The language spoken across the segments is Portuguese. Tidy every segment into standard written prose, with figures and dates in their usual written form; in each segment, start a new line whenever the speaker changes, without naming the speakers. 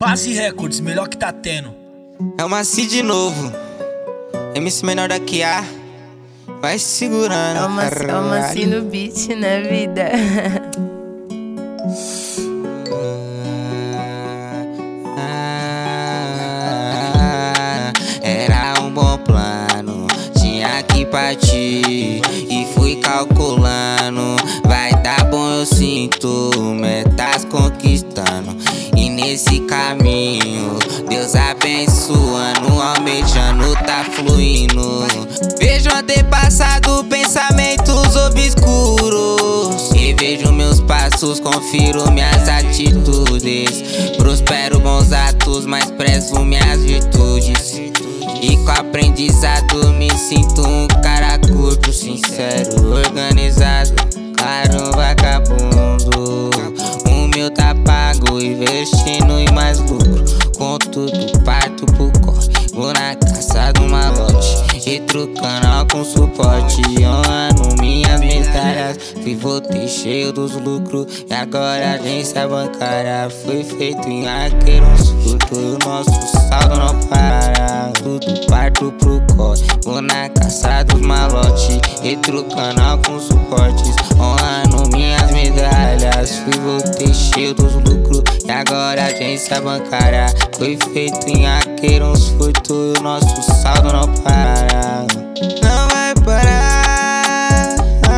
Base Records, melhor que tá tendo.
É uma C de novo. MC menor daqui A. Vai se segurando.
É uma C no beat, né, vida?
Era um bom plano, tinha que partir. E fui calculando, vai dar bom, eu sinto. Metas conquistando, e nesse caminho Deus abençoando, almejando, tá fluindo. Vejo antepassado, pensamentos obscuros, e vejo meus passos, confiro minhas atitudes. Prospero bons atos, mas prezo minhas virtudes. E com aprendizado me sinto um cara curto, sincero, organizado, claro, um vagabundo. O meu tá pago, investindo em mais lucro. Com tudo parto pro corre, vou na caça do malote, retrucando com suporte, honrando minhas medalhas. Fui, voltei cheio dos lucros, e agora a agência bancária foi feito em arqueiros frutos. O nosso saldo não para, tudo parto pro corre, vou na caça dos malote, retrucando com suportes, honrando minhas medalhas. Fui, voltei cheio dos lucros, e agora a agência bancária foi feito em arqueiros frutos. O nosso saldo não para, não vai parar.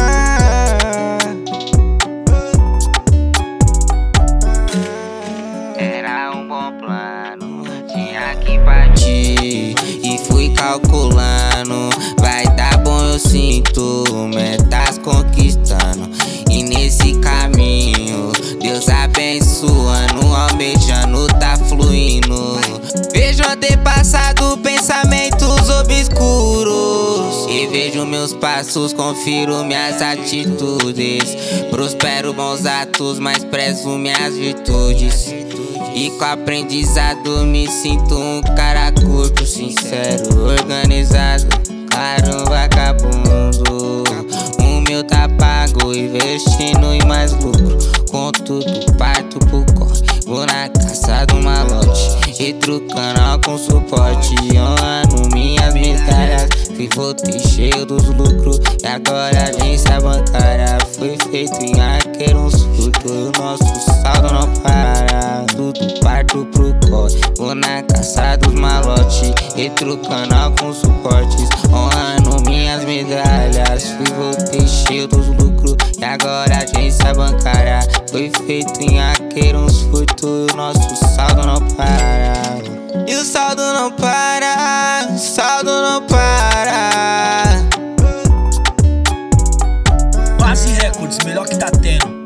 Era um bom plano, tinha que partir. E fui calculando, vai dar bom, eu sinto. Metas conquistando, e nesse caminho Deus abençoando, almejando, tá fluindo. Vejo antepassado, pensamentos obscuros, e vejo meus passos, confiro minhas atitudes. Prospero bons atos, mas prezo minhas virtudes. E com aprendizado me sinto um cara curto, sincero, organizado, claro, um vagabundo. O meu tá pago, investindo em mais lucro. Com tudo parto pro corre, vou na caça do malote, retrucando com suporte, honrando minhas medalhas. Fui, voltei cheio dos lucros, e agora a agência bancária foi feito em arqueiros frutos. O nosso saldo não para, tudo parto pro corre, vou na caça dos malote, retrucando com suportes, honrando minhas medalhas. Fui, voltei cheio dos lucros, e agora a agência bancária foi feito em arqueiros frutos. O nosso saldo não para, e o saldo não para, o saldo não para.
Base Records, melhor que tá tendo.